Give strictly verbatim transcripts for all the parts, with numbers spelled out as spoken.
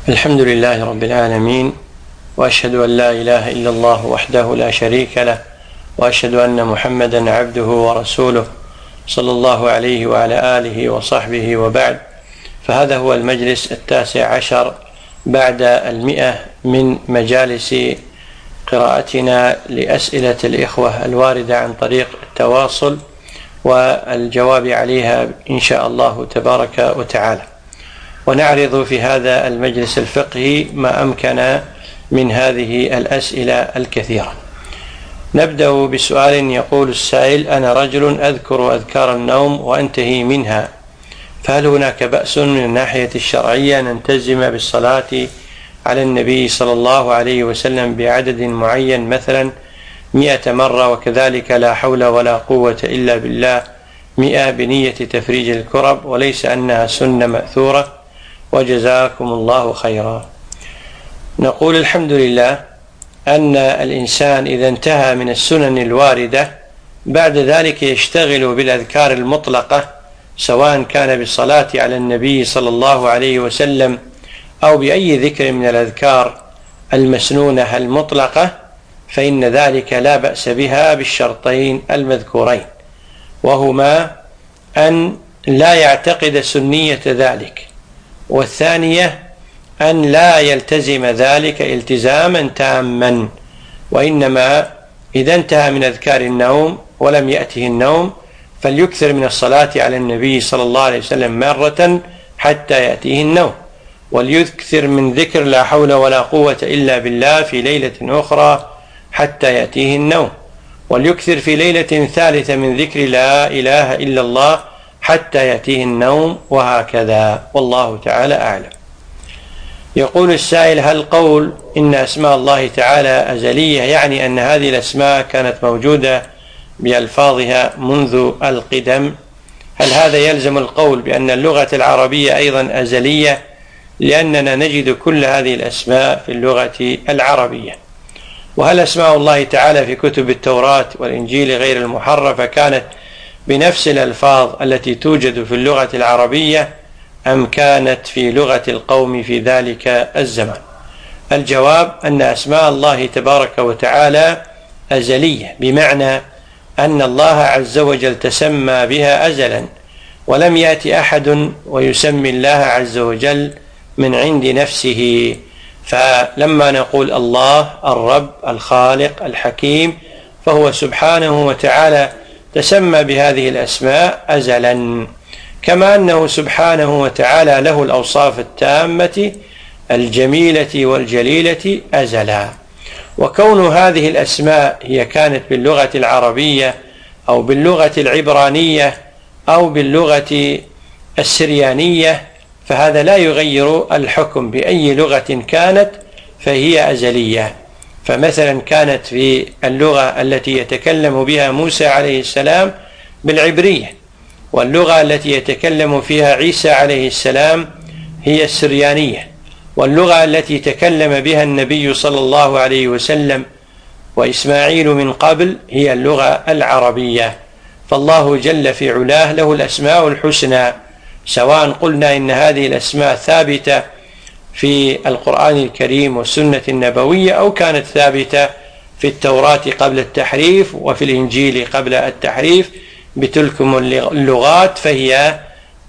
الحمد لله رب العالمين، وأشهد أن لا إله إلا الله وحده لا شريك له، وأشهد أن محمدا عبده ورسوله صلى الله عليه وعلى آله وصحبه وبعد. فهذا هو المجلس التاسع عشر بعد المئة من مجالس قراءتنا لأسئلة الإخوة الواردة عن طريق التواصل والجواب عليها إن شاء الله تبارك وتعالى. ونعرض في هذا المجلس الفقهي ما أمكن من هذه الأسئلة الكثيرة. نبدأ بسؤال يقول السائل: أنا رجل أذكر أذكار النوم وأنتهي منها، فهل هناك بأس من الناحية الشرعية نلتزم بالصلاة على النبي صلى الله عليه وسلم بعدد معين، مثلا مئة مرة، وكذلك لا حول ولا قوة إلا بالله مئة بنية تفريج الكرب، وليس أنها سنة مأثورة؟ وجزاكم الله خيرا. نقول الحمد لله أن الإنسان إذا انتهى من السنن الواردة بعد ذلك يشتغل بالأذكار المطلقة، سواء كان بالصلاة على النبي صلى الله عليه وسلم أو بأي ذكر من الأذكار المسنونة المطلقة، فإن ذلك لا بأس بها بالشرطين المذكورين، وهما أن لا يعتقد سنية ذلك، والثانية أن لا يلتزم ذلك التزاما تاما، وإنما إذا انتهى من أذكار النوم ولم يأته النوم فليكثر من الصلاة على النبي صلى الله عليه وسلم مرة حتى يأتيه النوم، وليكثر من ذكر لا حول ولا قوة إلا بالله في ليلة أخرى حتى يأتيه النوم، وليكثر في ليلة ثالثة من ذكر لا إله إلا الله حتى يأتيه النوم، وهكذا، والله تعالى أعلم. يقول السائل: هل قول إن أسماء الله تعالى أزلية يعني أن هذه الأسماء كانت موجودة بألفاظها منذ القدم؟ هل هذا يلزم القول بأن اللغة العربية أيضا أزلية، لأننا نجد كل هذه الأسماء في اللغة العربية؟ وهل أسماء الله تعالى في كتب التوراة والإنجيل غير المحرفة كانت بنفس الألفاظ التي توجد في اللغة العربية، أم كانت في لغة القوم في ذلك الزمان؟ الجواب أن أسماء الله تبارك وتعالى أزلية، بمعنى أن الله عز وجل تسمى بها أزلا، ولم يأتي أحد ويسمي الله عز وجل من عند نفسه. فلما نقول الله الرب الخالق الحكيم، فهو سبحانه وتعالى تسمى بهذه الأسماء أزلا، كما أنه سبحانه وتعالى له الأوصاف التامة الجميلة والجليلة أزلا. وكون هذه الأسماء هي كانت باللغة العربية أو باللغة العبرانية أو باللغة السريانية، فهذا لا يغير الحكم بأي لغة كانت، فهي أزلية. فمثلا كانت في اللغة التي يتكلم بها موسى عليه السلام بالعبرية، واللغة التي يتكلم فيها عيسى عليه السلام هي السريانية، واللغة التي تكلم بها النبي صلى الله عليه وسلم وإسماعيل من قبل هي اللغة العربية. فالله جل في علاه له الأسماء الحسنى، سواء قلنا إن هذه الأسماء ثابتة في القرآن الكريم والسنة النبوية، أو كانت ثابتة في التوراة قبل التحريف وفي الإنجيل قبل التحريف، بتلكم اللغات فهي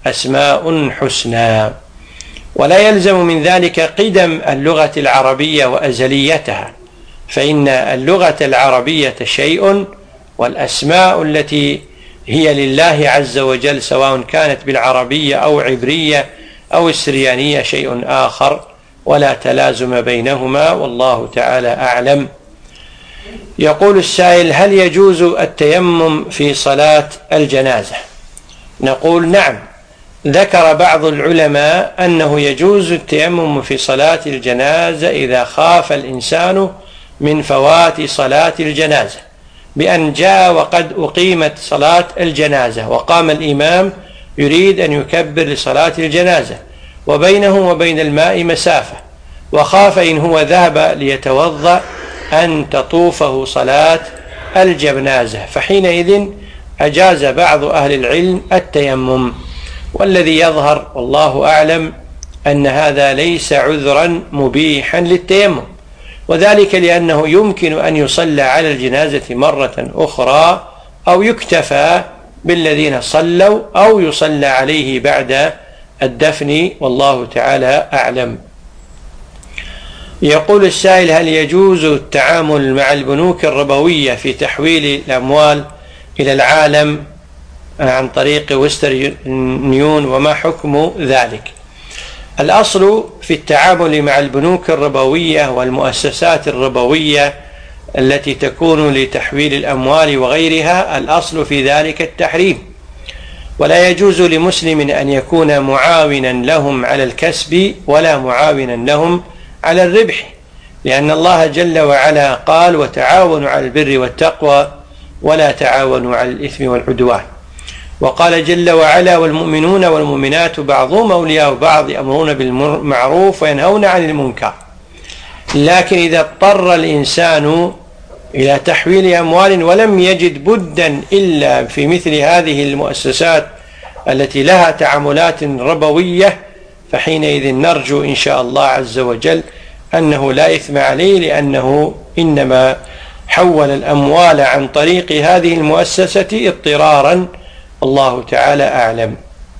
أسماء حسنى. ولا يلزم من ذلك قدم اللغة العربية وأزليتها، فإن اللغة العربية شيء، والأسماء التي هي لله عز وجل سواء كانت بالعربية أو عبرية أو السريانية شيء آخر، ولا تلازم بينهما، والله تعالى أعلم. يقول السائل: هل يجوز التيمم في صلاة الجنازة؟ نقول نعم. ذكر بعض العلماء أنه يجوز التيمم في صلاة الجنازة إذا خاف الإنسان من فوات صلاة الجنازة، بأن جاء وقد أقيمت صلاة الجنازة وقام الإمام يريد أن يكبر لصلاة الجنازة، وبينه وبين الماء مسافة، وخاف إن هو ذهب ليتوضأ أن تطوفه صلاة الجنازة، فحينئذ أجاز بعض أهل العلم التيمم. والذي يظهر والله أعلم أن هذا ليس عذرا مبيحا للتيمم، وذلك لأنه يمكن أن يصلى على الجنازة مرة أخرى أو يكتفى بالذين صلوا أو يصلى عليه بعد الدفن، والله تعالى أعلم. يقول السائل: هل يجوز التعامل مع البنوك الربوية في تحويل الأموال إلى العالم عن طريق ويسترن يونيون، وما حكم ذلك؟ الأصل في التعامل مع البنوك الربوية والمؤسسات الربوية التي تكون لتحويل الأموال وغيرها، الأصل في ذلك التحريم، ولا يجوز لمسلم أن يكون معاونا لهم على الكسب ولا معاونا لهم على الربح، لأن الله جل وعلا قال: وتعاونوا على البر والتقوى ولا تعاونوا على الإثم والعدوان. وقال جل وعلا: والمؤمنون والمؤمنات بعضهم أولياء بعض يأمرون بالمعروف وينهون عن المنكر. لكن إذا اضطر الإنسان إلى تحويل أموال ولم يجد بدا إلا في مثل هذه المؤسسات التي لها تعاملات ربوية، فحينئذ نرجو إن شاء الله عز وجل أنه لا إثم عليه، لأنه إنما حول الأموال عن طريق هذه المؤسسة اضطرارا، الله تعالى أعلم.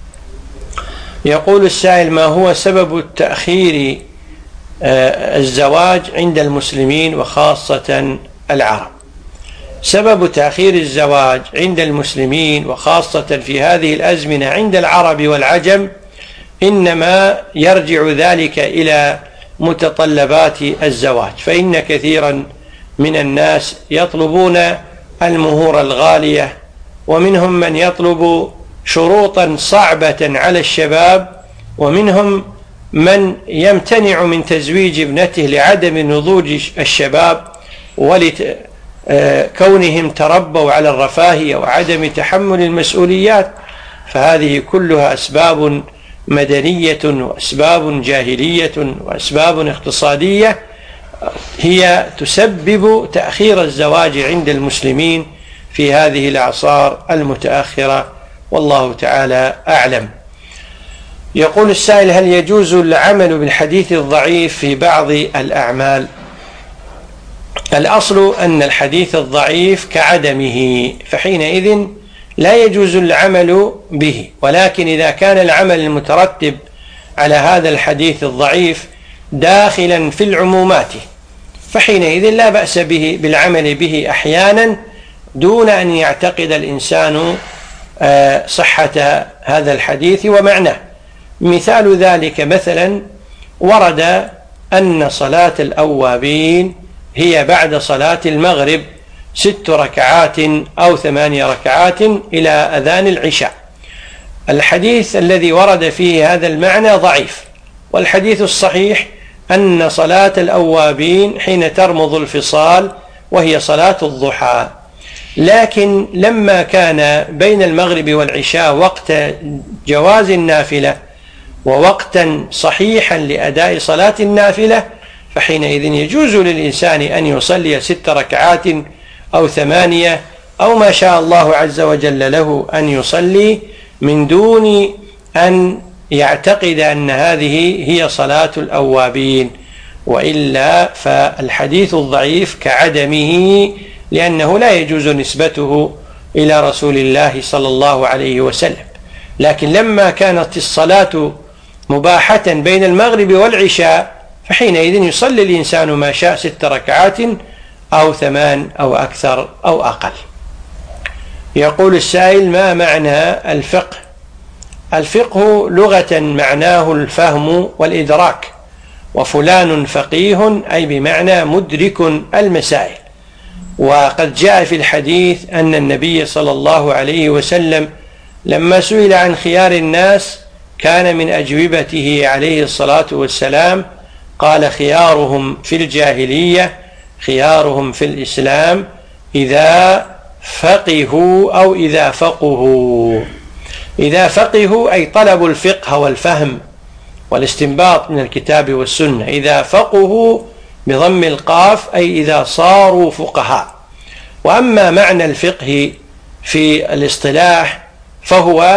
يقول السائل: ما هو سبب التأخير الزواج عند المسلمين وخاصة العرب؟ سبب تأخير الزواج عند المسلمين وخاصة في هذه الأزمنة عند العرب والعجم إنما يرجع ذلك إلى متطلبات الزواج، فإن كثيرا من الناس يطلبون المهور الغالية، ومنهم من يطلب شروطا صعبة على الشباب، ومنهم من يمتنع من تزويج ابنته لعدم نضوج الشباب ولكونهم تربوا على الرفاهية وعدم تحمل المسؤوليات، فهذه كلها أسباب مدنية وأسباب جاهلية وأسباب اقتصادية هي تسبب تأخير الزواج عند المسلمين في هذه الأعصار المتأخرة، والله تعالى أعلم. يقول السائل: هل يجوز العمل بالحديث الضعيف في بعض الأعمال؟ الأصل أن الحديث الضعيف كعدمه، فحينئذ لا يجوز العمل به، ولكن إذا كان العمل المترتب على هذا الحديث الضعيف داخلا في العمومات، فحينئذ لا بأس به بالعمل به أحيانا دون أن يعتقد الإنسان صحة هذا الحديث ومعناه. مثال ذلك مثلا ورد أن صلاة الأوابين هي بعد صلاة المغرب ست ركعات أو ثماني ركعات إلى أذان العشاء. الحديث الذي ورد فيه هذا المعنى ضعيف، والحديث الصحيح أن صلاة الأوابين حين ترمض الفصال وهي صلاة الضحى. لكن لما كان بين المغرب والعشاء وقت جواز النافلة ووقتا صحيحا لأداء صلاة النافلة، فحينئذ يجوز للإنسان أن يصلي ست ركعات أو ثمانية أو ما شاء الله عز وجل له أن يصلي من دون أن يعتقد أن هذه هي صلاة الأوابين، وإلا فالحديث الضعيف كعدمه، لأنه لا يجوز نسبته إلى رسول الله صلى الله عليه وسلم. لكن لما كانت الصلاة مباحة بين المغرب والعشاء، فحينئذ يصلي الإنسان ما شاء ست ركعات أو ثمان أو أكثر أو أقل. يقول السائل: ما معنى الفقه؟ الفقه لغة معناه الفهم والإدراك، وفلان فقيه أي بمعنى مدرك المسائل. وقد جاء في الحديث أن النبي صلى الله عليه وسلم لما سئل عن خيار الناس كان من أجوبته عليه الصلاة والسلام قال: خيارهم في الجاهلية خيارهم في الإسلام إذا فقهوا أو إذا فقهوا. إذا فقهوا أي طلبوا الفقه والفهم والاستنباط من الكتاب والسنة، إذا فقهوا بضم القاف أي إذا صاروا فقهاء. وأما معنى الفقه في الاصطلاح فهو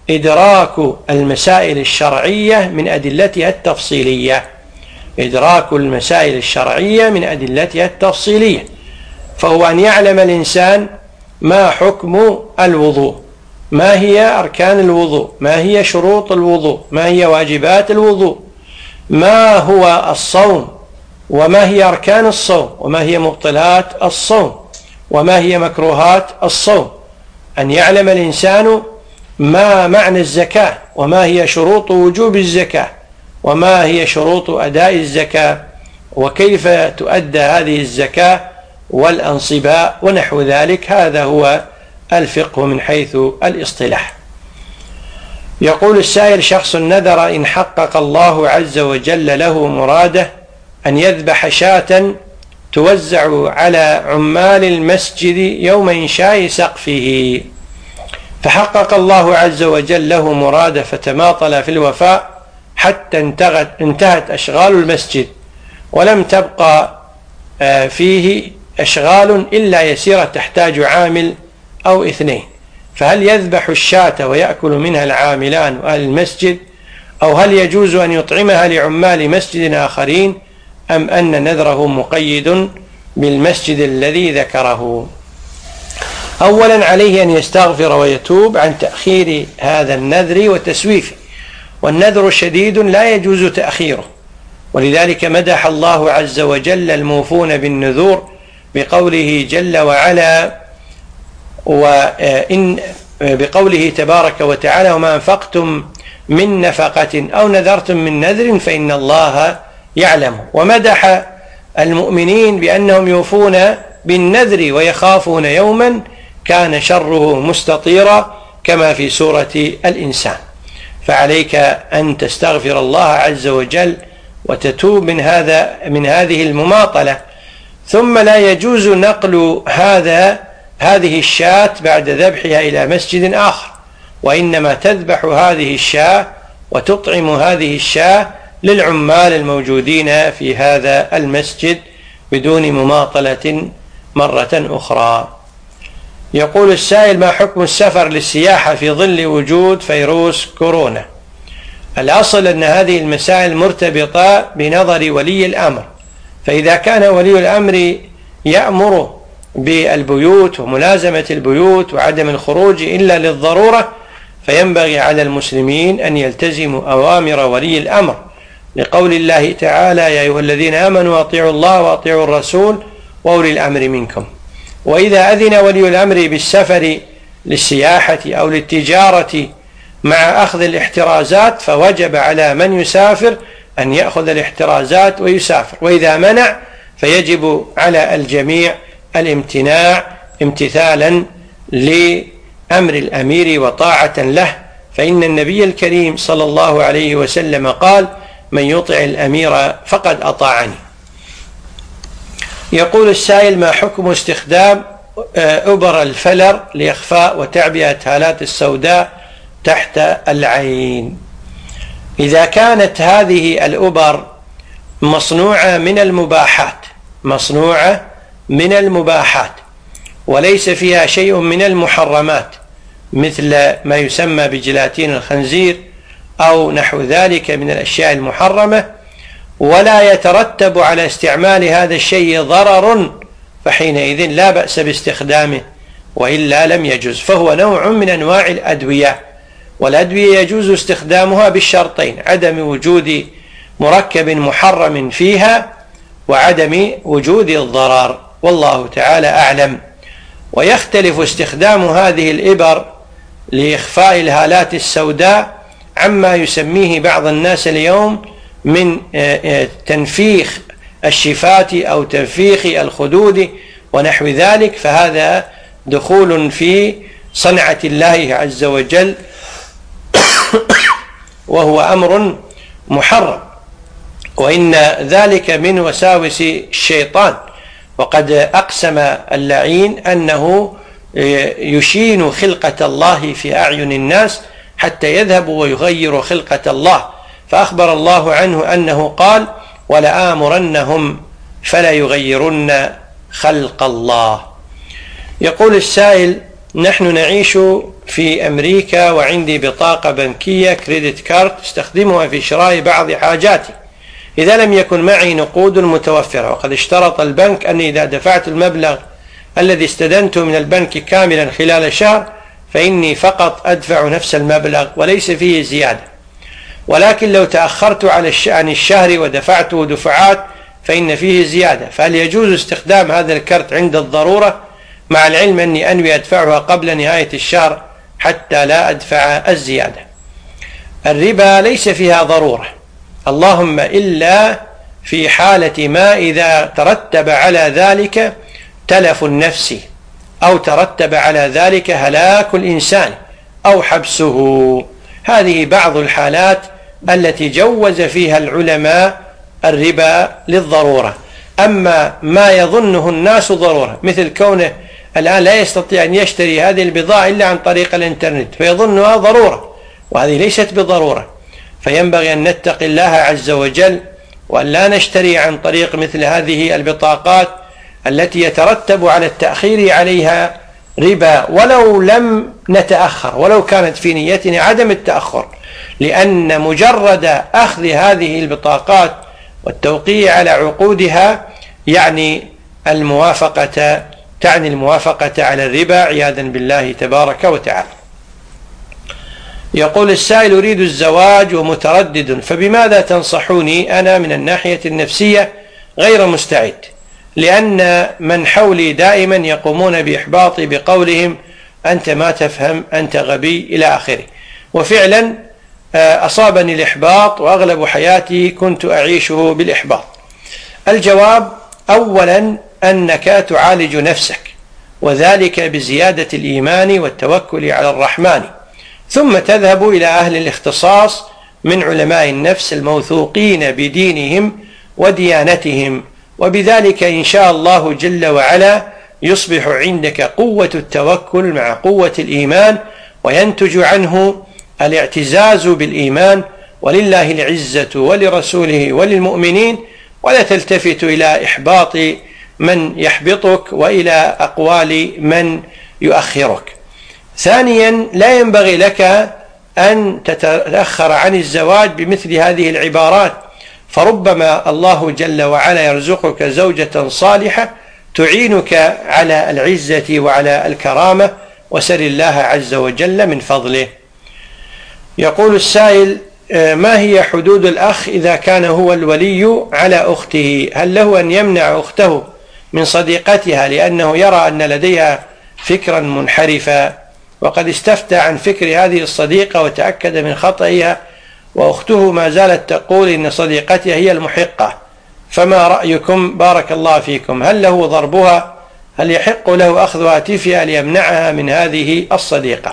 إدراك المسائل الشرعية من أدلتها التفصيلية إدراك المسائل الشرعية من أدلتها التفصيلية فهو أن يعلم الإنسان ما حكم الوضوء، ما هي أركان الوضوء، ما هي شروط الوضوء، ما هي واجبات الوضوء، ما هو الصوم، وما هي أركان الصوم، وما هي مبطلات الصوم، وما هي مكروهات الصوم. أن يعلم الإنسان ما معنى الزكاة، وما هي شروط وجوب الزكاة، وما هي شروط أداء الزكاة، وكيف تؤدى هذه الزكاة والأنصباء ونحو ذلك. هذا هو الفقه من حيث الاصطلاح. يقول السائل: شخص نذر إن حقق الله عز وجل له مراده أن يذبح شاة توزع على عمال المسجد يوم إنشاء سقفه، فحقق الله عز وجل له مراده فتماطل في الوفاء حتى انتهت أشغال المسجد ولم تبقى فيه أشغال إلا يسيرة تحتاج عامل أو اثنين، فهل يذبح الشاة ويأكل منها العاملان وأهل المسجد، أو هل يجوز أن يطعمها لعمال مسجد آخرين، أم أن نذره مقيد بالمسجد الذي ذكره؟ أولا عليه أن يستغفر ويتوب عن تأخير هذا النذر وتسويفه، والنذر شديد لا يجوز تأخيره، ولذلك مدح الله عز وجل الموفون بالنذور بقوله جل وعلا وإن بقوله تبارك وتعالى: وما أنفقتم من نفقة أو نذرتم من نذر فإن الله يعلم. ومدح المؤمنين بأنهم يوفون بالنذر ويخافون يوما كان شره مستطيرا كما في سورة الإنسان. فعليك أن تستغفر الله عز وجل وتتوب من هذا من هذه المماطلة. ثم لا يجوز نقل هذا هذه الشاة بعد ذبحها إلى مسجد آخر، وإنما تذبح هذه الشاة وتطعم هذه الشاة للعمال الموجودين في هذا المسجد بدون مماطلة مرة أخرى. يقول السائل: ما حكم السفر للسياحة في ظل وجود فيروس كورونا؟ الأصل أن هذه المسائل مرتبطة بنظر ولي الأمر، فإذا كان ولي الأمر يأمر بالبيوت وملازمة البيوت وعدم الخروج إلا للضرورة فينبغي على المسلمين أن يلتزموا أوامر ولي الأمر، لقول الله تعالى: يا أيها الذين آمنوا أطيعوا الله وأطيعوا الرسول وأولي الأمر منكم. وإذا أذن ولي الأمر بالسفر للسياحة أو للتجارة مع أخذ الاحترازات فوجب على من يسافر أن يأخذ الاحترازات ويسافر، وإذا منع فيجب على الجميع الامتناع امتثالا لأمر الأمير وطاعة له، فإن النبي الكريم صلى الله عليه وسلم قال: من يطع الأمير فقد أطاعني. يقول السائل: ما حكم استخدام أبر الفلر لإخفاء وتعبئة هالات السوداء تحت العين؟ إذا كانت هذه الأبر مصنوعة من المباحات مصنوعة من المباحات وليس فيها شيء من المحرمات مثل ما يسمى بجلاتين الخنزير أو نحو ذلك من الأشياء المحرمة، ولا يترتب على استعمال هذا الشيء ضرر، فحينئذ لا بأس باستخدامه، وإلا لم يجوز، فهو نوع من أنواع الأدوية، والأدوية يجوز استخدامها بالشرطين: عدم وجود مركب محرم فيها وعدم وجود الضرر، والله تعالى أعلم. ويختلف استخدام هذه الإبر لإخفاء الهالات السوداء عما يسميه بعض الناس اليوم من تنفيخ الشفات أو تنفيخ الخدود ونحو ذلك، فهذا دخول في صنعة الله عز وجل وهو أمر محرم، وإن ذلك من وساوس الشيطان، وقد أقسم اللعين أنه يشين خلقة الله في أعين الناس حتى يذهبوا ويغيروا خلقة الله، فأخبر الله عنه أنه قال: ولآمرنهم فلا يغيرن خلق الله. يقول السائل: نحن نعيش في أمريكا وعندي بطاقة بنكية كريدت كارد استخدمها في شراء بعض حاجاتي إذا لم يكن معي نقود متوفرة، وقد اشترط البنك أني إذا دفعت المبلغ الذي استدنته من البنك كاملا خلال شهر فإني فقط أدفع نفس المبلغ وليس فيه زيادة، ولكن لو تأخرت عن الشهر ودفعته دفعات فإن فيه زيادة، فهل يجوز استخدام هذا الكرت عند الضرورة مع العلم أني أنوي أدفعها قبل نهاية الشهر حتى لا أدفع الزيادة؟ الربا ليس فيها ضرورة، اللهم إلا في حالة ما إذا ترتب على ذلك تلف النفس أو ترتب على ذلك هلاك الإنسان أو حبسه، هذه بعض الحالات التي جوز فيها العلماء الربا للضرورة. أما ما يظنه الناس ضرورة مثل كونه الآن لا يستطيع أن يشتري هذه البضاعة إلا عن طريق الإنترنت فيظنها ضرورة، وهذه ليست بضرورة، فينبغي أن نتقي الله عز وجل وأن لا نشتري عن طريق مثل هذه البطاقات التي يترتب على التأخير عليها ربا ولو لم نتأخر، ولو كانت في نيتنا عدم التأخر، لأن مجرد أخذ هذه البطاقات والتوقيع على عقودها يعني الموافقة تعني الموافقة على الربا عياذا بالله تبارك وتعالى. يقول السائل: أريد الزواج ومتردد، فبماذا تنصحوني؟ أنا من الناحية النفسية غير مستعد، لأن من حولي دائما يقومون بإحباطي بقولهم أنت ما تفهم، أنت غبي إلى آخره، وفعلا أصابني الإحباط وأغلب حياتي كنت أعيشه بالإحباط. الجواب: أولا أنك تعالج نفسك، وذلك بزيادة الإيمان والتوكل على الرحمن، ثم تذهب إلى أهل الاختصاص من علماء النفس الموثوقين بدينهم وديانتهم، وبذلك إن شاء الله جل وعلا يصبح عندك قوة التوكل مع قوة الإيمان، وينتج عنه الاعتزاز بالإيمان، ولله العزة ولرسوله وللمؤمنين، ولا تلتفت إلى إحباط من يحبطك وإلى أقوال من يؤخرك. ثانيا، لا ينبغي لك أن تتأخر عن الزواج بمثل هذه العبارات، فربما الله جل وعلا يرزقك زوجة صالحة تعينك على العزة وعلى الكرامة، وسل الله عز وجل من فضله. يقول السائل: ما هي حدود الأخ إذا كان هو الولي على أخته؟ هل له أن يمنع أخته من صديقتها لأنه يرى أن لديها فكرا منحرفا، وقد استفتى عن فكر هذه الصديقة وتأكد من خطئها، وأخته ما زالت تقول إن صديقتها هي المحقة، فما رأيكم بارك الله فيكم؟ هل له ضربها؟ هل يحق له أخذ هاتفها ليمنعها من هذه الصديقة؟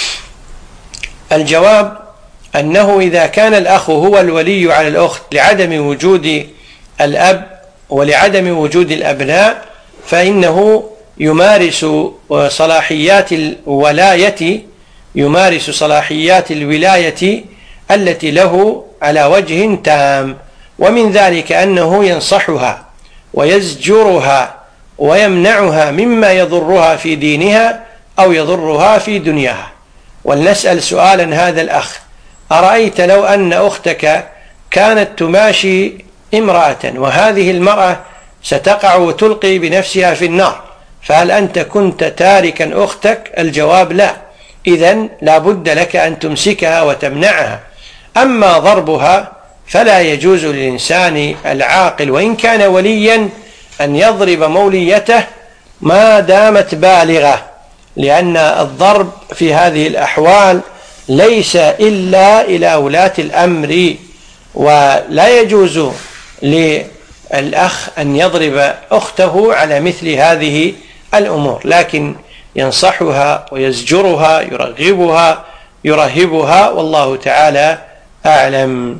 الجواب أنه إذا كان الأخ هو الولي على الأخت لعدم وجود الأب ولعدم وجود الأبناء، فإنه يمارس صلاحيات الولاية يمارس صلاحيات الولاية التي له على وجه تام، ومن ذلك أنه ينصحها ويزجرها ويمنعها مما يضرها في دينها أو يضرها في دنياها. ولنسأل سؤالا هذا الأخ: أرأيت لو أن أختك كانت تماشي امرأة وهذه المرأة ستقع وتلقي بنفسها في النار، فهل أنت كنت تاركا أختك؟ الجواب لا، إذن لا بد لك أن تمسكها وتمنعها. أما ضربها فلا يجوز للإنسان العاقل وإن كان وليا أن يضرب موليته ما دامت بالغة، لأن الضرب في هذه الأحوال ليس إلا إلى ولاة الأمر، ولا يجوز للأخ أن يضرب أخته على مثل هذه الأمور، لكن ينصحها ويزجرها يرغبها يرهبها، والله تعالى أعلم.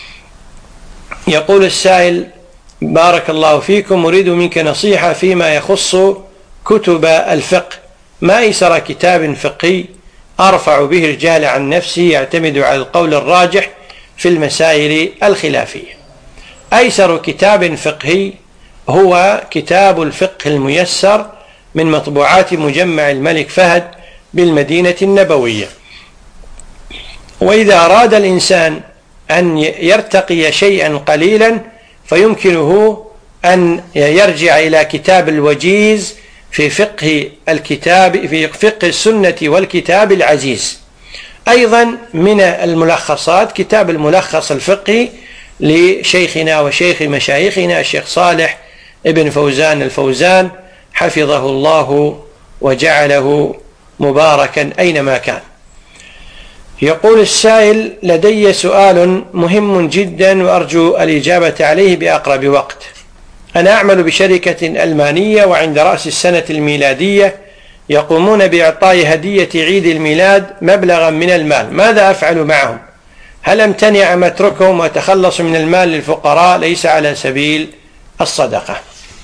يقول السائل: بارك الله فيكم، أريد منك نصيحة فيما يخص كتب الفقه، ما أيسر كتاب فقهي أرفع به الجهل عن نفسي يعتمد على القول الراجح في المسائل الخلافية؟ أيسر كتاب فقهي هو كتاب الفقه الميسر من مطبوعات مجمع الملك فهد بالمدينة النبوية. وإذا أراد الإنسان أن يرتقي شيئا قليلا فيمكنه أن يرجع إلى كتاب الوجيز في فقه الكتاب في فقه السنة والكتاب العزيز. أيضا من الملخصات كتاب الملخص الفقهي لشيخنا وشيخ مشايخنا الشيخ صالح ابن فوزان الفوزان حفظه الله وجعله مباركا أينما كان. يقول السائل: لدي سؤال مهم جدا وأرجو الإجابة عليه بأقرب وقت. أنا أعمل بشركة ألمانية وعند رأس السنة الميلادية يقومون بإعطاء هدية عيد الميلاد مبلغا من المال، ماذا أفعل معهم؟ هل أمتنع أم أتركهم وأتخلص من المال للفقراء ليس على سبيل الصدقة؟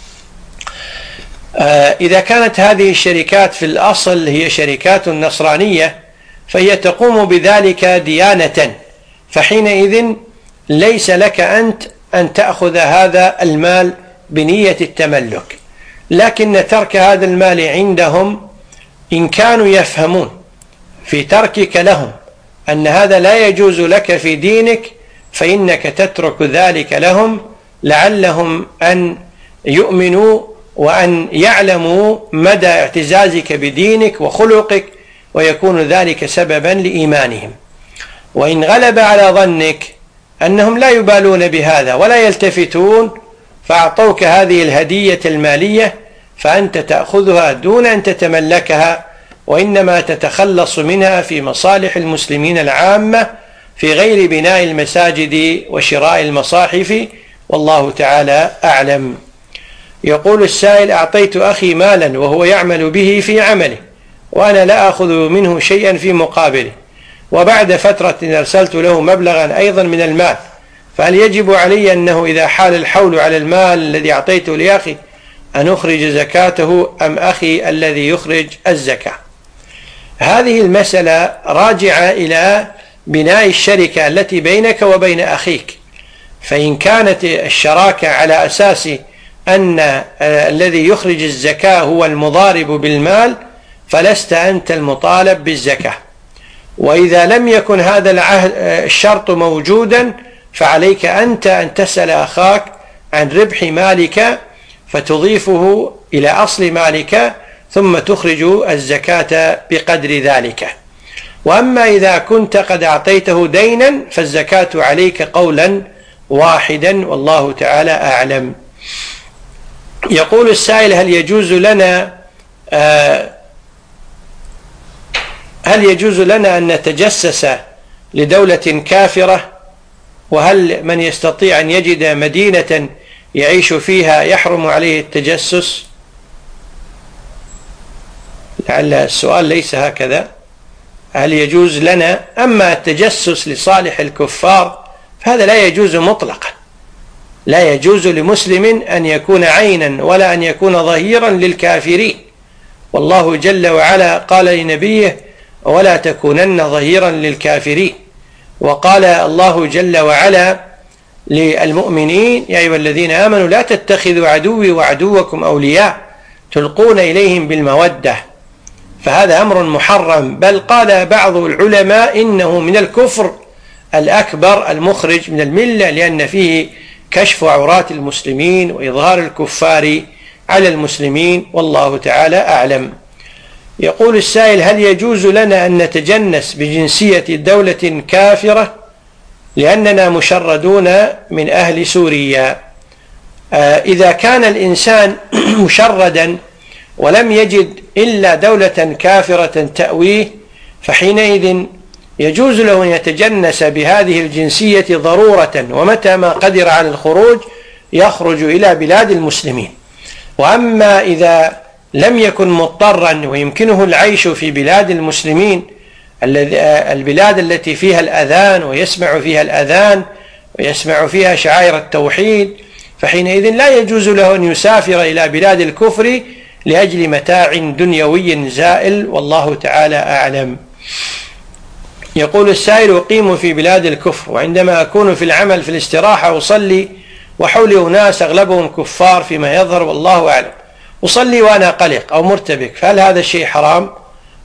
آه إذا كانت هذه الشركات في الأصل هي شركات نصرانية فهي تقوم بذلك ديانة، فحينئذ ليس لك أنت أن تأخذ هذا المال بنية التملك، لكن ترك هذا المال عندهم إن كانوا يفهمون في تركك لهم أن هذا لا يجوز لك في دينك فإنك تترك ذلك لهم لعلهم أن يؤمنوا وأن يعلموا مدى اعتزازك بدينك وخلقك ويكون ذلك سببا لإيمانهم. وإن غلب على ظنك أنهم لا يبالون بهذا ولا يلتفتون فأعطوك هذه الهدية المالية فأنت تأخذها دون أن تتملكها، وإنما تتخلص منها في مصالح المسلمين العامة في غير بناء المساجد وشراء المصاحف، والله تعالى أعلم. يقول السائل: أعطيت أخي مالا وهو يعمل به في عمله وأنا لا أخذ منه شيئا في مقابله، وبعد فترة أرسلت له مبلغا أيضا من المال، فهل يجب علي أنه إذا حال الحول على المال الذي أعطيته لأخي أن أخرج زكاته أم أخي الذي يخرج الزكاة؟ هذه المسألة راجعة إلى بناء الشركة التي بينك وبين أخيك، فإن كانت الشراكة على أساس أن الذي يخرج الزكاة هو المضارب بالمال فلست أنت المطالب بالزكاة، وإذا لم يكن هذا الشرط موجودا فعليك أنت أن تسأل أخاك عن ربح مالك فتضيفه إلى أصل مالك ثم تخرج الزكاة بقدر ذلك. وأما إذا كنت قد أعطيته دينا فالزكاة عليك قولا واحدا، والله تعالى أعلم. يقول السائل: هل يجوز لنا هل يجوز لنا أن نتجسس لدولة كافرة؟ وهل من يستطيع أن يجد مدينة يعيش فيها يحرم عليه التجسس؟ لعل السؤال ليس هكذا. هل يجوز لنا؟ أما التجسس لصالح الكفار فهذا لا يجوز مطلقا، لا يجوز لمسلم أن يكون عينا ولا أن يكون ظهيرا للكافرين، والله جل وعلا قال لنبيه: ولا تكونن ظهيرا للكافرين. وقال الله جل وعلا للمؤمنين: يا أيها الذين آمنوا لا تتخذوا عدوي وعدوكم أولياء تلقون إليهم بالمودة، فهذا أمر محرم، بل قال بعض العلماء إنه من الكفر الأكبر المخرج من الملة، لأن فيه كشف عورات المسلمين وإظهار الكفار على المسلمين، والله تعالى أعلم. يقول السائل: هل يجوز لنا أن نتجنس بجنسية دولة كافرة لأننا مشردون من أهل سوريا؟ آه إذا كان الإنسان مشردا ولم يجد إلا دولة كافرة تأويه فحينئذ يجوز له أن يتجنس بهذه الجنسية ضرورة، ومتى ما قدر على الخروج يخرج إلى بلاد المسلمين. وأما إذا لم يكن مضطرا ويمكنه العيش في بلاد المسلمين، البلاد التي فيها الأذان ويسمع فيها الأذان ويسمع فيها شعائر التوحيد، فحينئذ لا يجوز له أن يسافر إلى بلاد الكفر لأجل متاع دنيوي زائل، والله تعالى أعلم. يقول السائل: أقيم في بلاد الكفر وعندما أكون في العمل في الاستراحة أصلي وحولي أناس أغلبهم كفار فيما يظهر والله أعلم، أصلي وأنا قلق أو مرتبك، فهل هذا الشيء حرام؟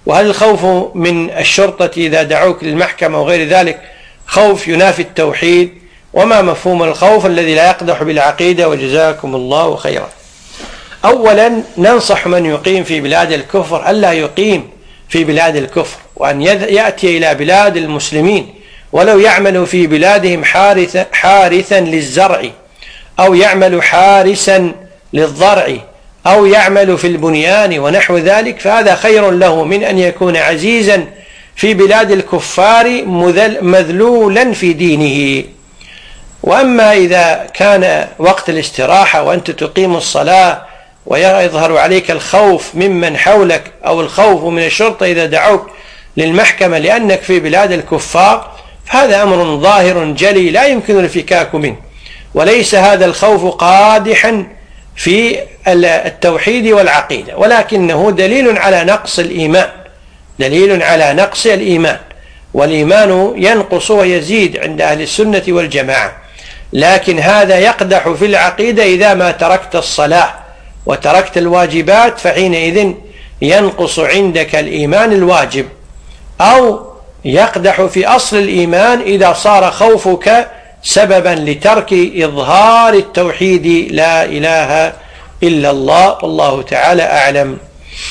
وهل الخوف من الشرطة إذا دعوك للمحكمة وغير ذلك خوف ينافي التوحيد؟ وما مفهوم الخوف الذي لا يقدح بالعقيدة؟ وجزاكم الله خيرا. أولا ننصح من يقيم في بلاد الكفر ألا يقيم في بلاد الكفر، وأن يأتي إلى بلاد المسلمين، ولو يعمل في بلادهم حارثا, حارثا للزرع، أو يعمل حارسا للضرع، أو يعمل في البنيان ونحو ذلك، فهذا خير له من أن يكون عزيزا في بلاد الكفار مذلولا في دينه. وأما إذا كان وقت الاستراحة وأنت تقيم الصلاة ويظهر عليك الخوف ممن حولك أو الخوف من الشرطة إذا دعوك للمحكمة لأنك في بلاد الكفار، فهذا أمر ظاهر جلي لا يمكن الفكاك منه، وليس هذا الخوف قادحا في التوحيد والعقيدة، ولكنه دليل على نقص الإيمان، دليل على نقص الإيمان، والإيمان ينقص ويزيد عند أهل السنة والجماعة. لكن هذا يقدح في العقيدة إذا ما تركت الصلاة وتركت الواجبات، فحينئذ ينقص عندك الإيمان الواجب، أو يقدح في أصل الإيمان إذا صار خوفك سببا لترك إظهار التوحيد لا إله إلا الله، والله تعالى أعلم.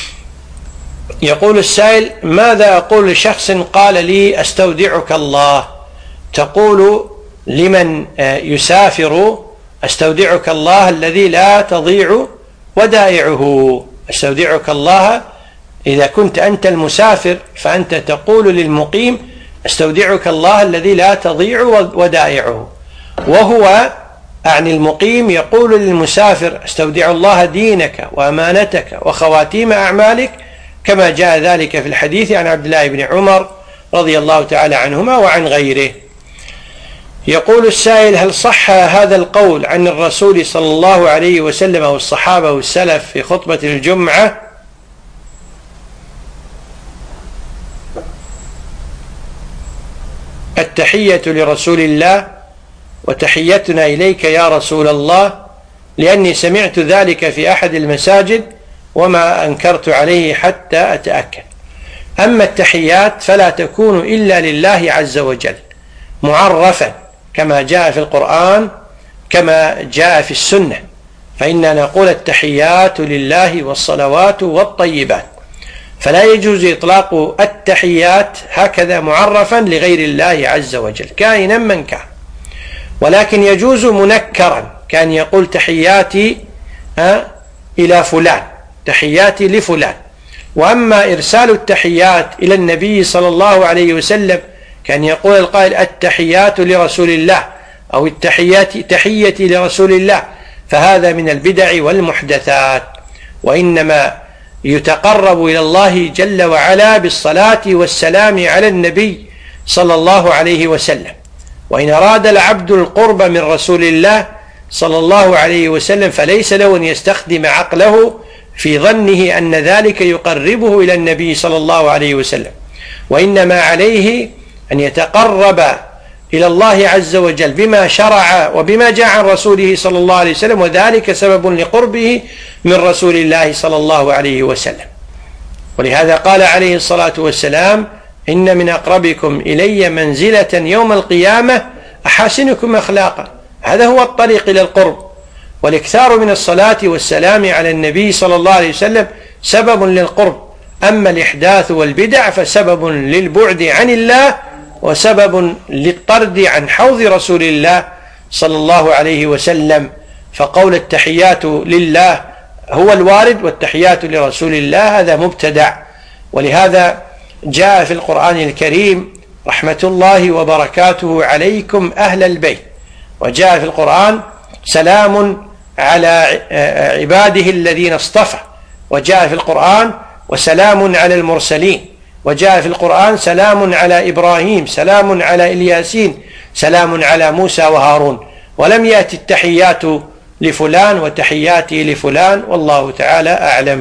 يقول السائل: ماذا أقول لشخص قال لي أستودعك الله؟ تقول لمن يسافر: أستودعك الله الذي لا تضيع ودائعه. أستودعك الله إذا كنت أنت المسافر، فأنت تقول للمقيم: أستودعك الله الذي لا تضيع ودائعه. وهو عن المقيم يقول للمسافر: أستودع الله دينك وأمانتك وخواتيم أعمالك، كما جاء ذلك في الحديث عن عبد الله بن عمر رضي الله تعالى عنهما وعن غيره. يقول السائل: هل صح هذا القول عن الرسول صلى الله عليه وسلم والصحابة والسلف في خطبة الجمعة؟ التحية لرسول الله وتحيتنا إليك يا رسول الله، لأني سمعت ذلك في أحد المساجد وما أنكرت عليه حتى أتأكد. أما التحيات فلا تكون إلا لله عز وجل معرفا كما جاء في القرآن كما جاء في السنة، فإننا نقول التحيات لله والصلوات والطيبات، فلا يجوز إطلاق التحيات هكذا معرفا لغير الله عز وجل كائنا من كان، ولكن يجوز منكرا، كان يقول تحياتي إلى فلان، تحياتي لفلان. وأما إرسال التحيات إلى النبي صلى الله عليه وسلم، كان يقول القائل: التحيات لرسول الله، أو التحيات تحيتي لرسول الله، فهذا من البدع والمحدثات. وإنما يتقرب إلى الله جل وعلا بالصلاة والسلام على النبي صلى الله عليه وسلم. وإن أراد العبد القرب من رسول الله صلى الله عليه وسلم فليس له أن يستخدم عقله في ظنه أن ذلك يقربه إلى النبي صلى الله عليه وسلم، وإنما عليه أن يتقرب إلى الله عز وجل بما شرع وبما جاء عن رسوله صلى الله عليه وسلم، وذلك سبب لقربه من رسول الله صلى الله عليه وسلم. ولهذا قال عليه الصلاة والسلام: إن من أقربكم إلي منزلة يوم القيامة أحاسنكم أخلاقا. هذا هو الطريق إلى القرب، والاكثار من الصلاة والسلام على النبي صلى الله عليه وسلم سبب للقرب. أما الإحداث والبدع فسبب للبعد عن الله وسبب للطرد عن حوض رسول الله صلى الله عليه وسلم. فقول التحيات لله هو الوارد، والتحيات لرسول الله هذا مبتدع. ولهذا جاء في القرآن الكريم: رحمة الله وبركاته عليكم أهل البيت، وجاء في القرآن: سلام على عباده الذين اصطفى، وجاء في القرآن: وسلام على المرسلين، وجاء في القرآن: سلام على إبراهيم، سلام على الياسين، سلام على موسى وهارون. ولم يأتي التحيات لفلان وتحياتي لفلان، والله تعالى أعلم.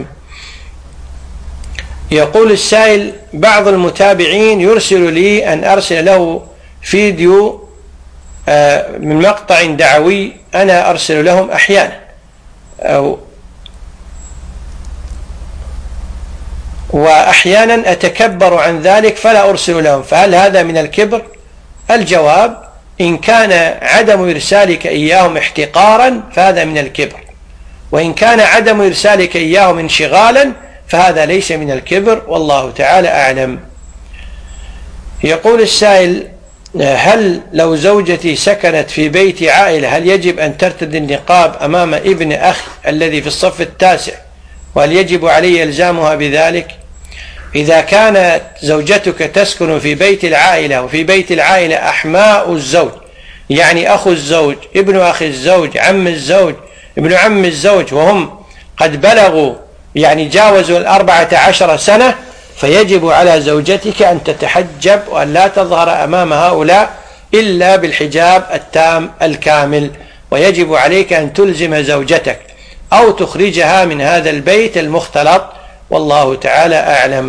يقول السائل: بعض المتابعين يرسل لي أن أرسل له فيديو من مقطع دعوي أنا أرسل لهم أحيانا، أو وأحيانا أتكبر عن ذلك فلا أرسل لهم، فهل هذا من الكبر؟ الجواب: إن كان عدم إرسالك إياهم احتقارا فهذا من الكبر، وإن كان عدم إرسالك إياهم انشغالا فهذا ليس من الكبر، والله تعالى أعلم. يقول السائل: هل لو زوجتي سكنت في بيت عائلة هل يجب أن ترتدي النقاب أمام ابن أخي الذي في الصف التاسع، وهل يجب علي إلزامها بذلك؟ إذا كانت زوجتك تسكن في بيت العائلة وفي بيت العائلة أحماء الزوج، يعني أخو الزوج، ابن أخي الزوج، عم الزوج، ابن عم الزوج، وهم قد بلغوا يعني جاوزوا الأربعة عشر سنة، فيجب على زوجتك أن تتحجب وأن لا تظهر أمام هؤلاء إلا بالحجاب التام الكامل، ويجب عليك أن تلزم زوجتك أو تخرجها من هذا البيت المختلط، والله تعالى أعلم.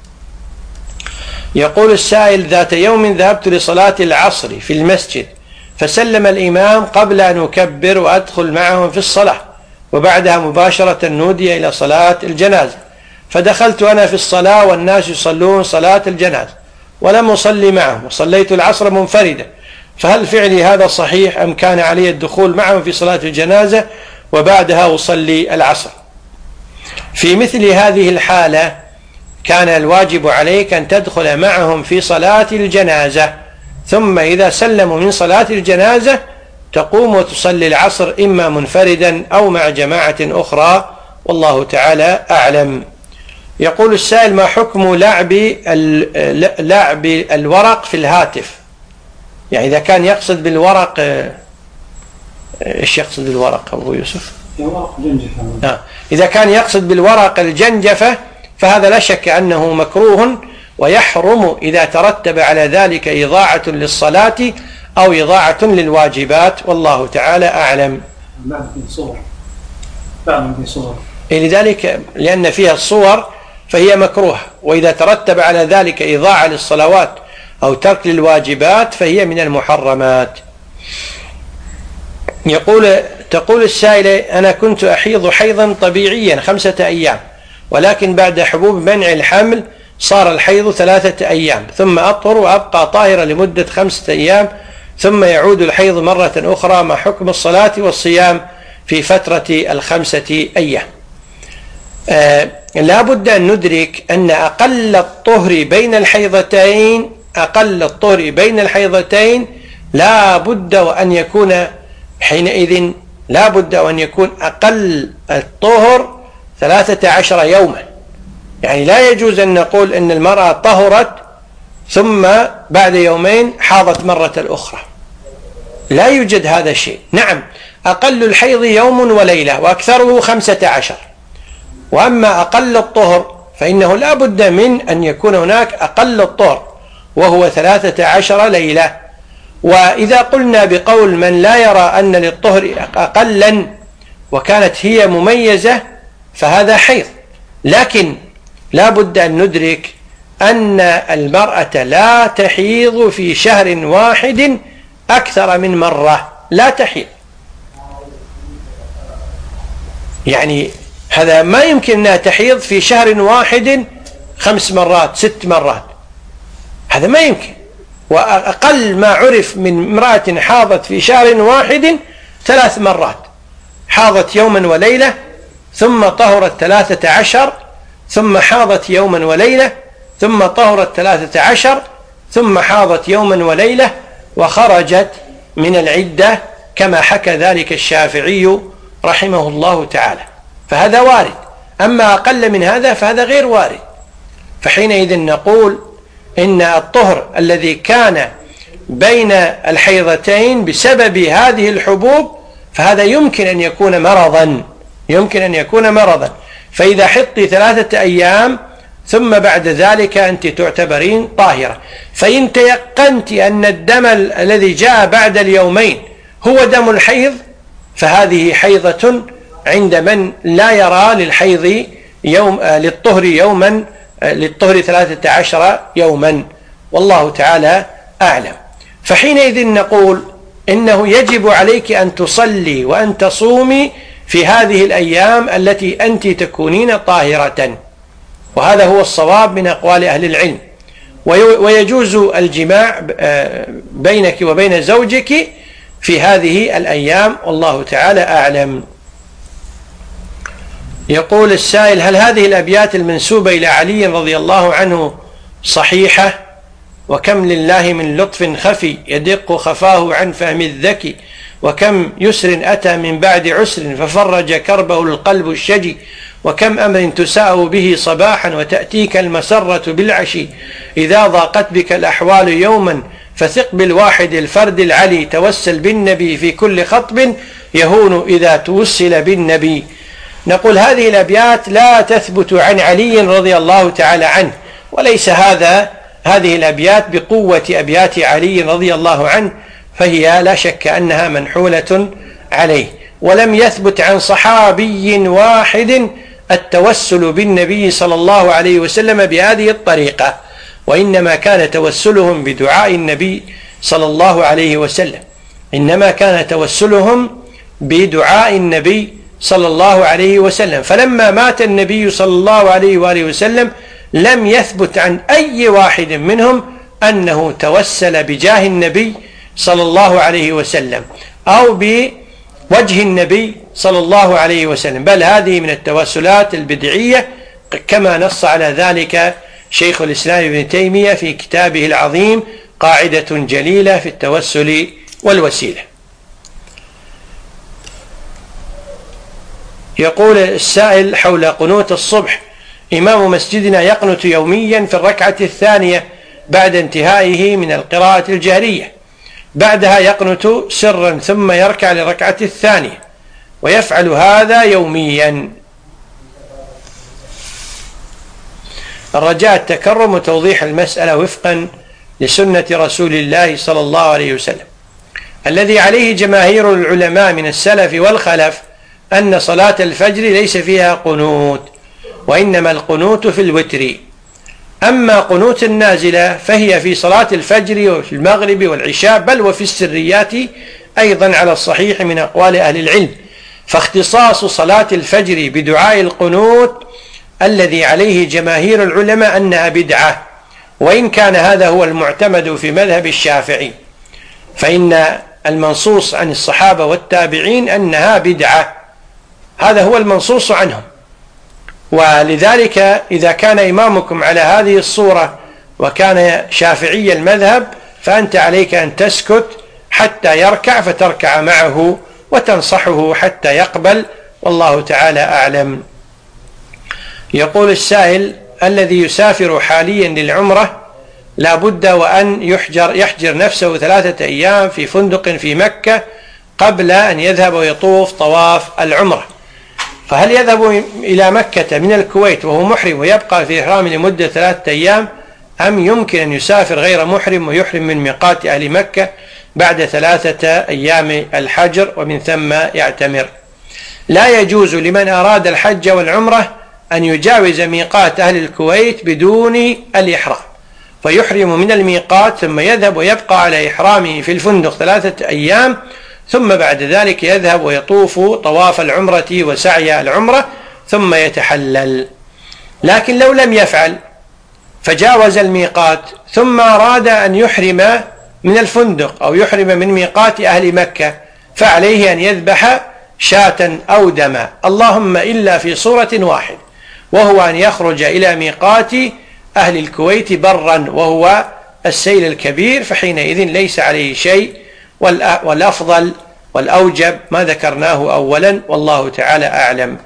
يقول السائل: ذات يوم ذهبت لصلاة العصر في المسجد، فسلم الإمام قبل أن أكبر وأدخل معهم في الصلاة، وبعدها مباشرة نودي إلى صلاة الجنازة، فدخلت أنا في الصلاة والناس يصلون صلاة الجنازة ولم أصلي معهم، وصليت العصر منفردا، فهل فعلي هذا صحيح أم كان علي الدخول معهم في صلاة الجنازة وبعدها أصلي العصر؟ في مثل هذه الحالة كان الواجب عليك أن تدخل معهم في صلاة الجنازة، ثم إذا سلموا من صلاة الجنازة تقوم وتصلي العصر إما منفردا أو مع جماعة أخرى، والله تعالى أعلم. يقول السائل: ما حكم لعب لعب الورق في الهاتف؟ يعني إذا كان يقصد بالورق، إيش يقصد بالورق أبو يوسف؟ ورق جنجفة. آه. إذا كان يقصد بالورق الجنجفة فهذا لا شك أنه مكروه، ويحرم إذا ترتب على ذلك إضاعة للصلاة أو إضاعة للواجبات، والله تعالى أعلم. بعد صور بعد صور لذلك لأن فيها الصور فهي مكروه، وإذا ترتب على ذلك إضاعة للصلوات أو ترك للواجبات فهي من المحرمات. يقول تقول السائلة: أنا كنت أحيض حيضا طبيعيا خمسة أيام، ولكن بعد حبوب منع الحمل صار الحيض ثلاثة أيام، ثم أطهر وأبقى طاهرة لمدة خمسة أيام، ثم يعود الحيض مرة أخرى، ما حكم الصلاة والصيام في فترة الخمسة أيام؟ آه لا بد أن ندرك أن أقل الطهر بين الحيضتين أقل الطهر بين الحيضتين لا بد وأن يكون حينئذ لا بد وأن يكون أقل الطهر ثلاثة عشر يوما. يعني لا يجوز أن نقول أن المرأة طهرت ثم بعد يومين حاضت مرة أخرى، لا يوجد هذا الشيء. نعم، أقل الحيض يوم وليلة وأكثره خمسة عشر، وأما أقل الطهر فإنه لا بد من أن يكون هناك أقل الطهر وهو ثلاثة عشر ليلة. وإذا قلنا بقول من لا يرى أن للطهر أقلا وكانت هي مميزة فهذا حيض، لكن لا بد أن ندرك أن المرأة لا تحيض في شهر واحد أكثر من مرة، لا تحيض. يعني هذا ما يمكن أنها تحيض في شهر واحد خمس مرات ست مرات، هذا ما يمكن. وأقل ما عرف من امرأة حاضت في شهر واحد ثلاث مرات، حاضت يوما وليلة ثم طهرت ثلاثة عشر، ثم حاضت يوما وليلة ثم طهرت ثلاثة عشر، ثم حاضت يوما وليلة وخرجت من العدة، كما حكى ذلك الشافعي رحمه الله تعالى، فهذا وارد. أما أقل من هذا فهذا غير وارد. فحينئذ نقول إن الطهر الذي كان بين الحيضتين بسبب هذه الحبوب فهذا يمكن أن يكون مرضا يمكن أن يكون مرضا فإذا حضت ثلاثة أيام ثم بعد ذلك أنت تعتبرين طاهرة، فإن تيقنت أن الدم الذي جاء بعد اليومين هو دم الحيض فهذه حيضة عند من لا يرى للحيض يوم للطهر يوما للطهر ثلاثة عشر يوما، والله تعالى أعلم. فحينئذ نقول إنه يجب عليك أن تصلي وأن تصومي في هذه الأيام التي أنت تكونين طاهرة. وهذا هو الصواب من أقوال أهل العلم. ويجوز الجماع بينك وبين زوجك في هذه الأيام، والله تعالى أعلم. يقول السائل: هل هذه الأبيات المنسوبة إلى علي رضي الله عنه صحيحة؟ وكم لله من لطف خفي يدق خفاه عن فهم الذكي، وكم يسر أتى من بعد عسر ففرج كربه القلب الشجي، وكم أمر تساء به صباحا وتأتيك المسرة بالعشي، إذا ضاقت بك الأحوال يوما فثق بالواحد الفرد العلي، توسل بالنبي في كل خطب يهون إذا توسل بالنبي. نقول هذه الأبيات لا تثبت عن علي رضي الله تعالى عنه، وليس هذا هذه الأبيات بقوة أبيات علي رضي الله عنه، فهي لا شك أنها منحولة عليه. ولم يثبت عن صحابي واحد التوسل بالنبي صلى الله عليه وسلم بهذه الطريقة، وإنما كان توسلهم بدعاء النبي صلى الله عليه وسلم، إنما كان توسلهم بدعاء النبي صلى الله عليه وسلم. فلما مات النبي صلى الله عليه وآله وسلم لم يثبت عن أي واحد منهم أنه توسل بجاه النبي صلى الله عليه وسلم أو بوجه النبي صلى الله عليه وسلم، بل هذه من التوسلات البدعية، كما نص على ذلك شيخ الإسلام ابن تيمية في كتابه العظيم قاعدة جليلة في التوسل والوسيلة. يقول السائل حول قنوت الصبح: إمام مسجدنا يقنت يوميا في الركعة الثانية بعد انتهائه من القراءة الجهرية، بعدها يقنت سرا ثم يركع للركعة الثانية، ويفعل هذا يوميا. الرجاء التكرم وتوضيح المسألة وفقا لسنة رسول الله صلى الله عليه وسلم. الذي عليه جماهير العلماء من السلف والخلف أن صلاة الفجر ليس فيها قنوت، وإنما القنوت في الوتر. أما قنوت النازلة فهي في صلاة الفجر وفي المغرب والعشاء، بل وفي السريات أيضا على الصحيح من أقوال أهل العلم. فاختصاص صلاة الفجر بدعاء القنوت الذي عليه جماهير العلماء أنها بدعة، وإن كان هذا هو المعتمد في مذهب الشافعي، فإن المنصوص عن الصحابة والتابعين أنها بدعة، هذا هو المنصوص عنهم. ولذلك إذا كان إمامكم على هذه الصورة وكان شافعي المذهب فأنت عليك أن تسكت حتى يركع فتركع معه وتنصحه حتى يقبل، والله تعالى أعلم. يقول السائل: الذي يسافر حاليا للعمرة لا بد وأن يحجر, يحجر نفسه ثلاثة أيام في فندق في مكة قبل أن يذهب ويطوف طواف العمرة، فهل يذهب إلى مكة من الكويت وهو محرم ويبقى في إحرام لمدة ثلاثة أيام، أم يمكن أن يسافر غير محرم ويحرم من ميقات أهل مكة بعد ثلاثة أيام الحجر ومن ثم يعتمر؟ لا يجوز لمن أراد الحج والعمرة أن يجاوز ميقات أهل الكويت بدون الإحرام، فيحرم من الميقات ثم يذهب ويبقى على إحرامه في الفندق ثلاثة أيام، ثم بعد ذلك يذهب ويطوف طواف العمرة وسعي العمرة ثم يتحلل. لكن لو لم يفعل فجاوز الميقات ثم أراد أن يحرم من الفندق أو يحرم من ميقات أهل مكة، فعليه أن يذبح شاة أو دما، اللهم إلا في صورة واحد، وهو أن يخرج إلى ميقات أهل الكويت برا وهو السيل الكبير، فحينئذ ليس عليه شيء، والأفضل والأوجب ما ذكرناه أولا، والله تعالى أعلم.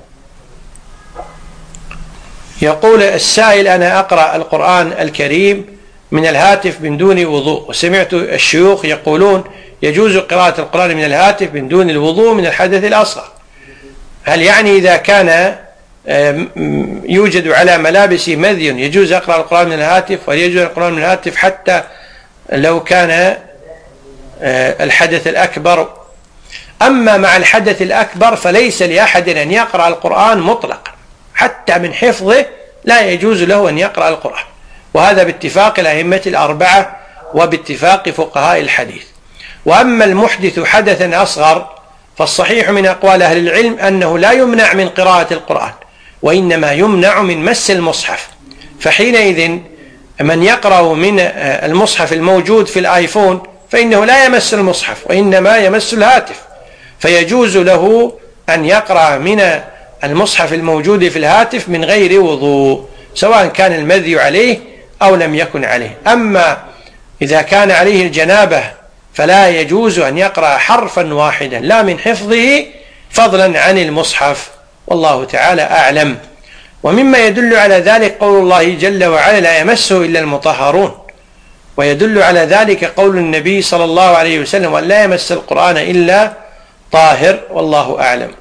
يقول السائل: أنا أقرأ القرآن الكريم من الهاتف من دون وضوء، وسمعت الشيوخ يقولون يجوز قراءة القرآن من الهاتف من دون الوضوء من الحدث الأصغر، هل يعني إذا كان يوجد على ملابسي مذي يجوز أقرأ القرآن من الهاتف، ويجوز القرآن من الهاتف حتى لو كان الحدث الأكبر؟ أما مع الحدث الأكبر فليس لأحد أن يقرأ القرآن مطلقا، حتى من حفظه لا يجوز له أن يقرأ القرآن، وهذا باتفاق الأئمة الأربعة وباتفاق فقهاء الحديث. وأما المحدث حدثا أصغر فالصحيح من أقوال أهل العلم أنه لا يمنع من قراءة القرآن، وإنما يمنع من مس المصحف، فحينئذ من يقرأ من المصحف الموجود في الآيفون فإنه لا يمس المصحف وإنما يمس الهاتف، فيجوز له أن يقرأ من المصحف الموجود في الهاتف من غير وضوء، سواء كان المذي عليه أو لم يكن عليه. أما إذا كان عليه الجنابة فلا يجوز أن يقرأ حرفا واحدا لا من حفظه فضلا عن المصحف، والله تعالى أعلم. ومما يدل على ذلك قول الله جل وعلا لا يمسه إلا المطهرون، ويدل على ذلك قول النبي صلى الله عليه وسلم وأن لا يمس القرآن إلا طاهر، والله أعلم.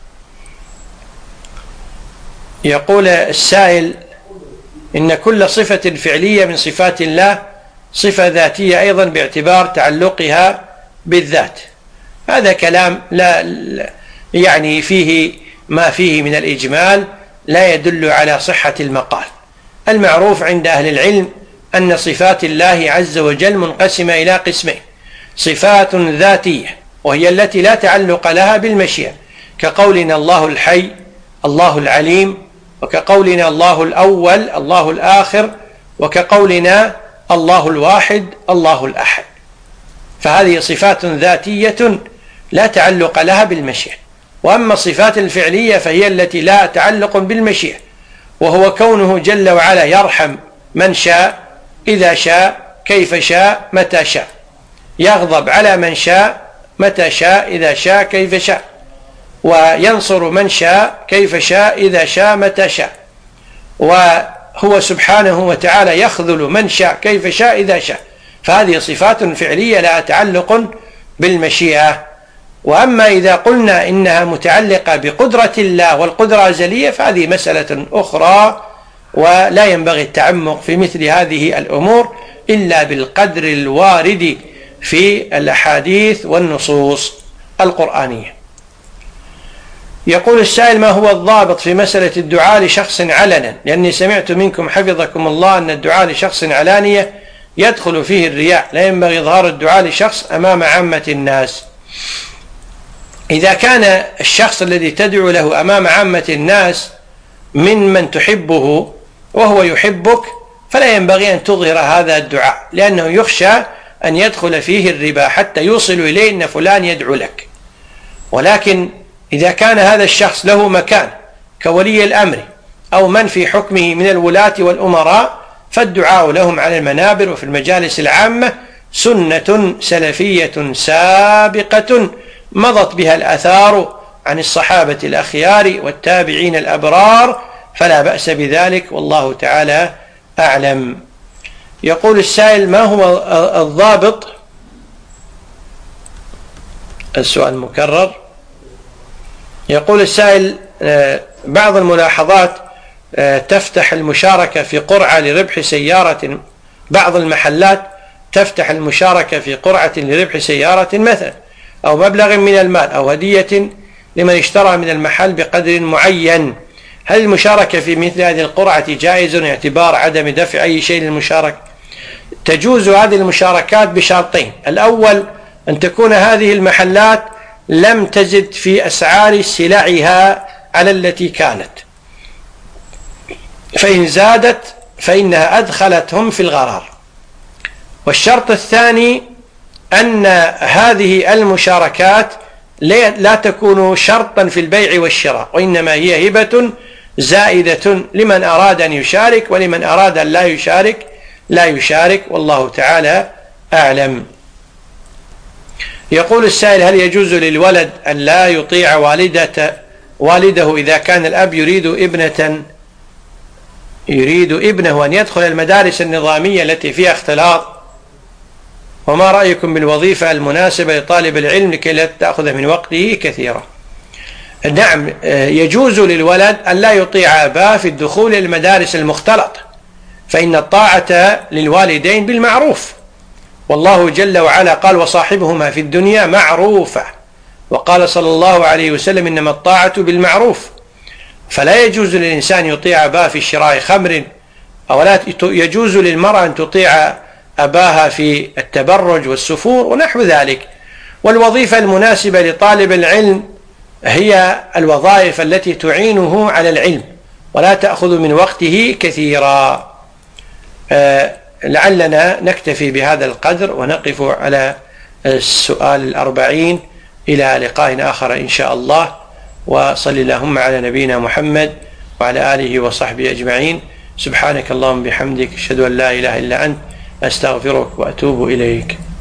يقول السائل إن كل صفة فعلية من صفات الله صفة ذاتية أيضا باعتبار تعلقها بالذات. هذا كلام لا يعني فيه ما فيه من الإجمال لا يدل على صحة المقال. المعروف عند أهل العلم أن صفات الله عز وجل منقسمة إلى قسمين: صفات ذاتية وهي التي لا تعلق لها بالمشيئة، كقولنا الله الحي، الله العليم، وكقولنا الله الأول، الله الآخر، وكقولنا الله الواحد، الله الأحد. فهذه صفات ذاتية لا تعلق لها بالمشيئة. وأما الصفات الفعلية فهي التي لا تعلق بالمشيئة، وهو كونه جل وعلا يرحم من شاء إذا شاء كيف شاء متى شاء، يغضب على من شاء متى شاء إذا شاء كيف شاء، وينصر من شاء كيف شاء إذا شاء متى شاء، وهو سبحانه وتعالى يخذل من شاء كيف شاء إذا شاء. فهذه صفات فعلية لا تعلق بالمشيئة. وأما إذا قلنا إنها متعلقة بقدرة الله والقدرة أزلية فهذه مسألة أخرى، ولا ينبغي التعمق في مثل هذه الأمور إلا بالقدر الوارد في الأحاديث والنصوص القرآنية. يقول السائل ما هو الضابط في مسألة الدعاء لشخص علنا؟ لأني سمعت منكم حفظكم الله أن الدعاء لشخص علانية يدخل فيه الرياء، لا ينبغي إظهار الدعاء لشخص أمام عامة الناس. إذا كان الشخص الذي تدعو له أمام عامة الناس من من تحبه وهو يحبك فلا ينبغي أن تظهر هذا الدعاء، لأنه يخشى أن يدخل فيه الربا حتى يوصل إليه أن فلان يدعو لك. ولكن إذا كان هذا الشخص له مكان كولي الأمر أو من في حكمه من الولاة والأمراء فالدعاء لهم على المنابر وفي المجالس العامة سنة سلفية سابقة مضت بها الآثار عن الصحابة الأخيار والتابعين الأبرار، فلا بأس بذلك، والله تعالى أعلم. يقول السائل ما هو الضابط؟ السؤال مكرر. يقول السائل بعض الملاحظات تفتح المشاركة في قرعة لربح سيارة، بعض المحلات تفتح المشاركة في قرعة لربح سيارة مثلا أو مبلغ من المال أو هدية لمن اشترى من المحل بقدر معين. هل المشاركة في مثل هذه القرعة جائز اعتبار عدم دفع أي شيء للمشاركة؟ تجوز هذه المشاركات بشرطين: الأول أن تكون هذه المحلات لم تزد في أسعار سلعها على التي كانت، فإن زادت فإنها أدخلتهم في الغرار. والشرط الثاني أن هذه المشاركات لا تكون شرطا في البيع والشراء، وإنما هي هبة زائدة لمن أراد أن يشارك، ولمن أراد أن لا يشارك لا يشارك، والله تعالى أعلم. يقول السائل هل يجوز للولد أن لا يطيع والدة والده إذا كان الأب يريد ابنة يريد ابنه أن يدخل المدارس النظامية التي فيها اختلاط؟ وما رأيكم بالوظيفة المناسبة لطالب العلم لكي لا تأخذ من وقته كثيرا؟ نعم، يجوز للولد أن لا يطيع أباه في الدخول إلى المدارس المختلطة، فإن الطاعة للوالدين بالمعروف، والله جل وعلا قال وصاحبهما في الدنيا معروفة، وقال صلى الله عليه وسلم إنما الطاعة بالمعروف. فلا يجوز للإنسان يطيع أباه في شراء خمر، أو لا يجوز للمرأة أن تطيع أباها في التبرج والسفور ونحو ذلك. والوظيفة المناسبة لطالب العلم هي الوظائف التي تعينه على العلم ولا تأخذ من وقته كثيرا. لعلنا نكتفي بهذا القدر ونقف على السؤال الأربعين. إلى لقاء آخر إن شاء الله، وصل اللهم على نبينا محمد وعلى آله وصحبه أجمعين. سبحانك اللهم بحمدك، أشهد أن لا إله إلا أنت، أستغفرك وأتوب إليك.